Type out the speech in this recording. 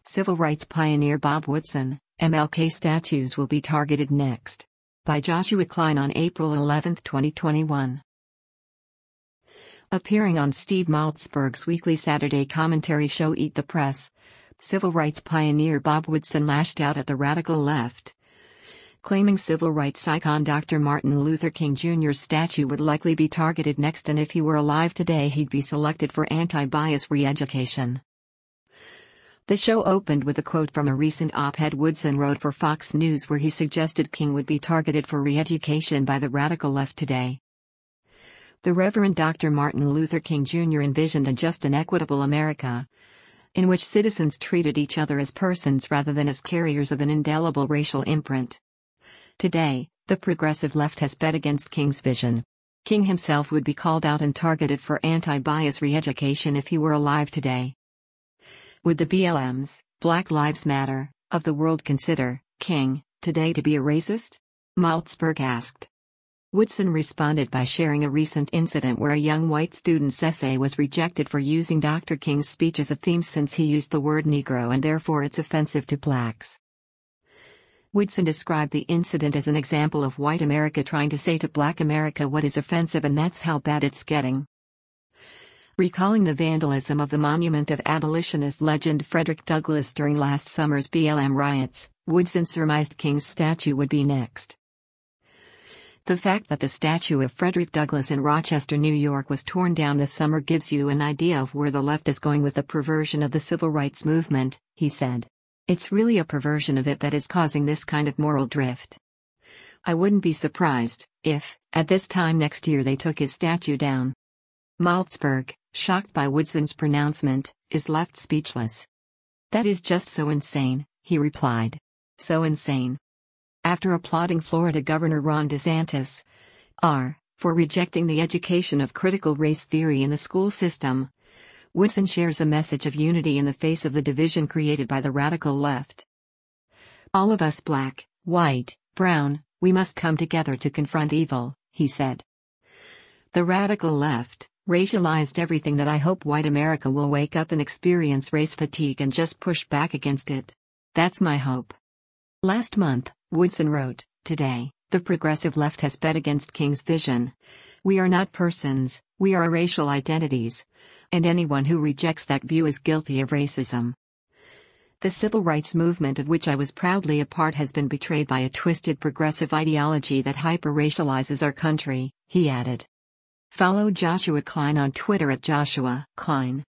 Civil rights pioneer Bob Woodson, MLK statues will be targeted next. By Joshua Klein on April 11, 2021. Appearing on Steve Maltzberg's weekly Saturday commentary show Eat the Press, civil rights pioneer Bob Woodson lashed out at the radical left, claiming civil rights icon Dr. Martin Luther King Jr.'s statue would likely be targeted next, and if he were alive today he'd be selected for anti-bias re-education. The show opened with a quote from a recent op-ed Woodson wrote for Fox News where he suggested King would be targeted for re-education by the radical left today. The Reverend Dr. Martin Luther King Jr. envisioned a just and equitable America, in which citizens treated each other as persons rather than as carriers of an indelible racial imprint. Today, the progressive left has bet against King's vision. King himself would be called out and targeted for anti-bias re-education if he were alive today. Would the BLMs, Black Lives Matter, of the world consider King today to be a racist? Maltzberg asked. Woodson responded by sharing a recent incident where a young white student's essay was rejected for using Dr. King's speech as a theme since he used the word Negro and therefore it's offensive to blacks. Woodson described the incident as an example of white America trying to say to black America what is offensive, and that's how bad it's getting. Recalling the vandalism of the monument of abolitionist legend Frederick Douglass during last summer's BLM riots, Woodson surmised King's statue would be next. The fact that the statue of Frederick Douglass in Rochester, New York was torn down this summer gives you an idea of where the left is going with the perversion of the civil rights movement, he said. It's really a perversion of it that is causing this kind of moral drift. I wouldn't be surprised if, at this time next year, they took his statue down. Maltzberg, shocked by Woodson's pronouncement, is left speechless. That is just so insane, he replied. So insane. After applauding Florida Governor Ron DeSantis, for rejecting the education of critical race theory in the school system, Woodson shares a message of unity in the face of the division created by the radical left. All of us black, white, brown, we must come together to confront evil, he said. The radical left racialized everything that I hope white America will wake up and experience race fatigue and just push back against it. That's my hope. Last month, Woodson wrote, today, the progressive left has bet against King's vision. We are not persons, we are racial identities. And anyone who rejects that view is guilty of racism. The civil rights movement of which I was proudly a part has been betrayed by a twisted progressive ideology that hyper-racializes our country, he added. Follow Joshua Klein on Twitter at Joshua Klein.